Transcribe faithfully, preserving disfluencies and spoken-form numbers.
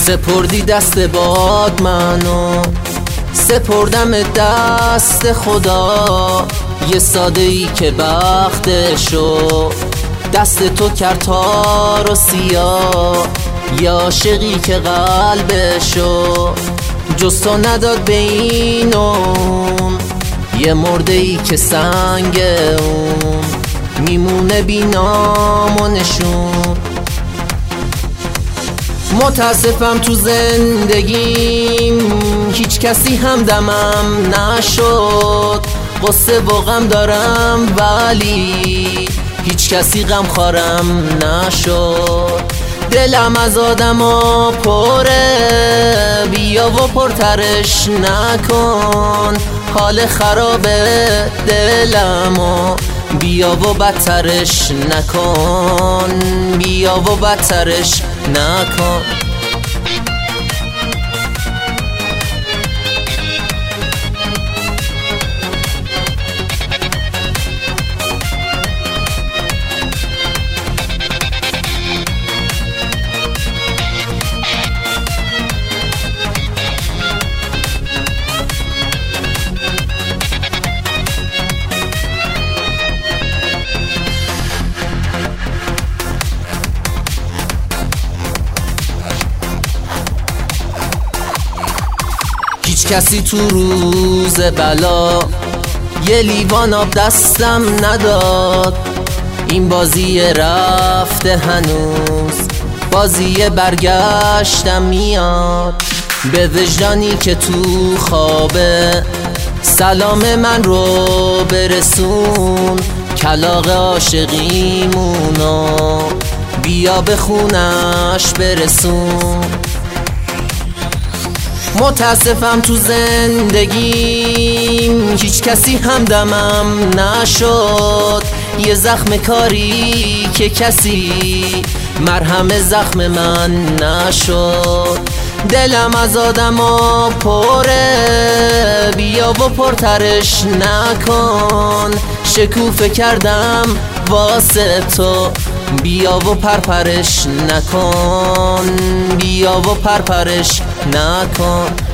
سپردی دست باد منو، سپردم دست خدا. یه ساده ای که بختشو دست تو کرد تار و سیاه، یا عاشقی که قلبشو جز تو نداد به این اون. یه مرده ای که سنگ اون میمونه بی نام و نشون. متاسفم تو زندگیم هیچ کسی همدمم نشد. قصه و غم دارم ولی هیچ کسی غم خارم نشد. دلم از آدما پره، بیا و پرترش نکن. حال خرابه دلمو، بیا و بدترش نکن، بیا و بدترش نکن. هیچ کسی تو روز بلا یه لیوان آب دستم نداد. این بازی رفته هنوز بازی برگشتم میاد. به وجدانی که تو خوابه سلام من رو برسون. کلاغ عاشقیمونو بیا به خونش برسون. متاسفم تو زندگیم هیچ کسی همدمم نشد. یه زخم کاری که کسی مرهم زخم من نشد. دلم از آدما پره، بیا و پرترش نکن. شکوفه کردم واسه تو، بیا و پرپرش نکن، بیا و پرپرش نکن.